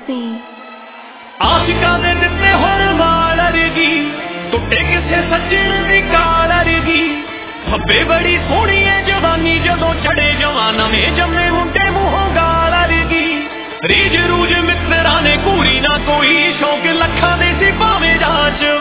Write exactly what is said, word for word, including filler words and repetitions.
C ਆਸ਼ਿਕਾਂ ਦੇ ਦਿੱਤੇ ਹੁਣ ਵਾਲ ਅਰਗੀ ਟੁੱਟੇ ਕਿਸੇ ਸੱਜਣ ਦੀ ਕਾਲ ਅਰਗੀ ਹੱਬੇ ਬੜੀ ਸੋਹਣੀ ਏ ਜਵਾਨੀ ਜਦੋਂ ਚੜੇ ਜਵਾਂ ਨਵੇਂ ਜੰਮੇ ਮੁੰਡੇ ਮੂੰਹੋਂ ਗਾਲ ਅਰਗੀ ਰੀਝ ਰੂਝ ਮਿੱਤਰਾਂ ਨੇ ਘੂਰੀ ਨਾ ਕੋਈ ਸ਼ੌਕ ਲੱਖਾਂ ਦੇ ਸੀ ਭਾਵੇਂ ਜਾਂਚ